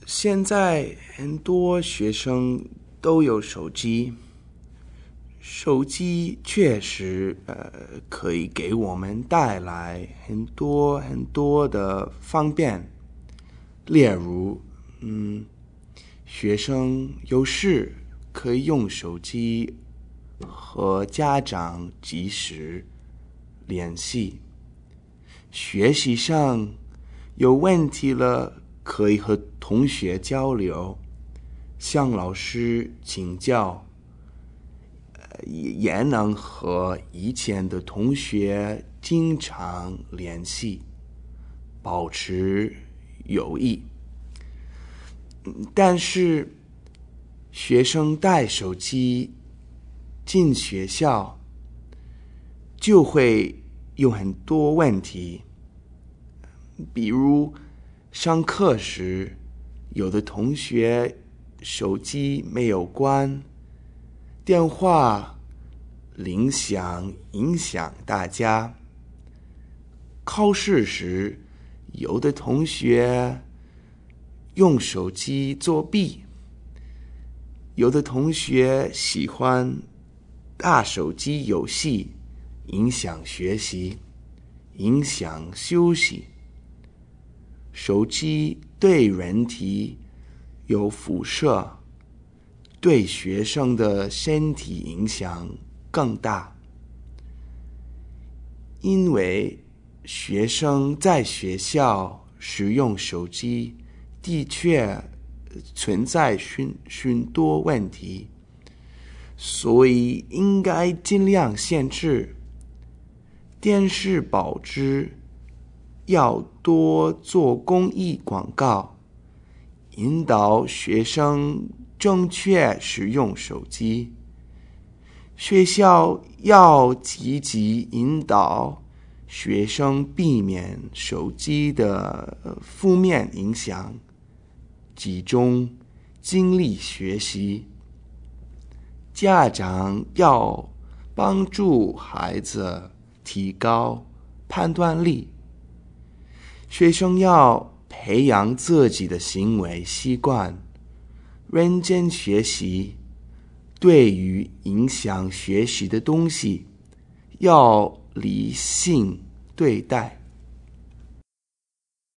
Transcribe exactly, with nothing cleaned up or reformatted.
现在很多学生都有手机，手机确实呃可以给我们带来很多很多的方便。例如，嗯，学生有时可以用手机和家长及时联系，学习上有问题了，可以和同学交流，向老师请教，也能和以前的同学经常联系，保持友谊。但是学生带手机进学校就会有很多问题，比如上课时有的同学手机没有关，电话铃响影响大家，考试时有的同学用手机作弊，有的同学喜欢打手机游戏，影响学习，影响休息。手机对人体有辐射，对学生的身体影响更大。因为学生在学校使用手机的确存在许许多问题，所以应该尽量限制。电视报纸要多做公益广告，引导学生正确使用手机。学校要积极引导学生避免手机的负面影响，集中精力学习。家长要帮助孩子提高判断力，学生要培养自己的行为习惯，认真学习，对于影响学习的东西要理性对待。